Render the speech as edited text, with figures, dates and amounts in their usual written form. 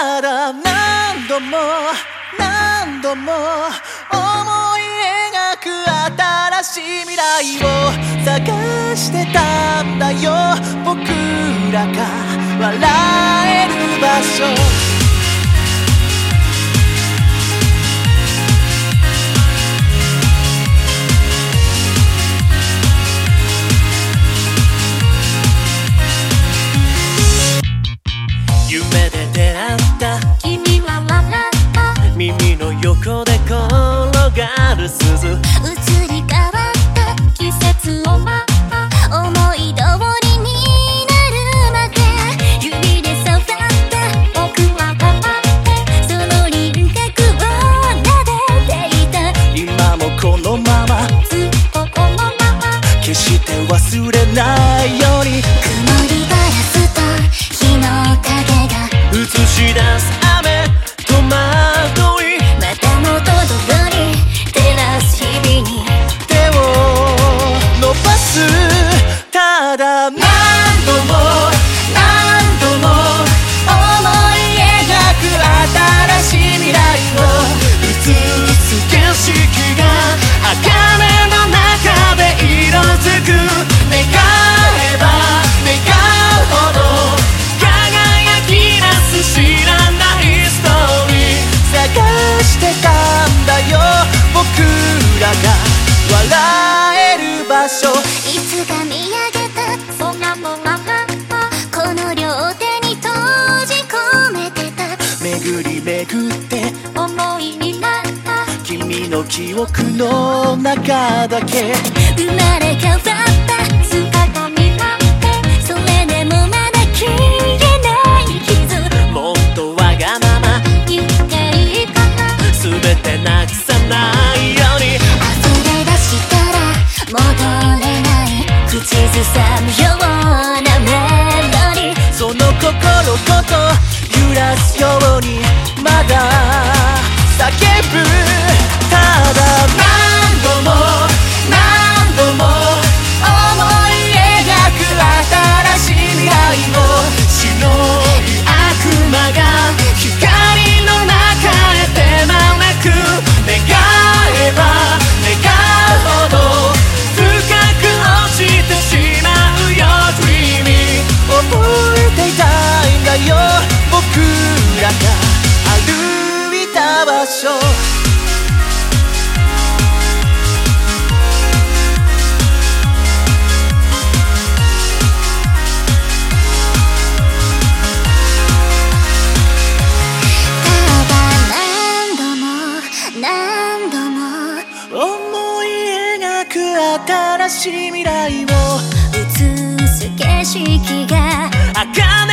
ただ何度も何度も思い描く新しい未来を探してたんだよ。僕らが笑える場所。夢で出会った君は笑った耳の横で転がる鈴移り変わった季節を思い通りになるまで指で触って僕は変わってその輪郭を撫でていた。 今もこのままずっとこのまま決して忘れないように曇りガラスと日の影が映し出す雨戸惑いまた元通り照らす日々に手を伸ばす。ただ何度も何度も思い描く新しい未来を映す景色が茜の中で色づく。願えば願うほど輝き出す知らないストーリー探してたんだよ。僕らが笑える場所。 いつか見上げた空のままこの両手に閉じ込めてた。 巡り巡って思いになった君の記憶の中だけ生まれ変わった姿になってそれでもまだ消えない傷。 もっとわがまま言っていいかな全てなくさないように溢れ出したら戻れない口ずさむようなメロディー。 その心ごと揺らすようにまだ叫ぶ。ただ何度も何度も思い描く新しい未来を白い悪魔が光の中へ手招く。願えば願うほど深く落ちてしまうよ Dreaming 覚えていたいんだよ。僕らが歩いた場所。 何度も思い描く新しい未来を映す景色が茜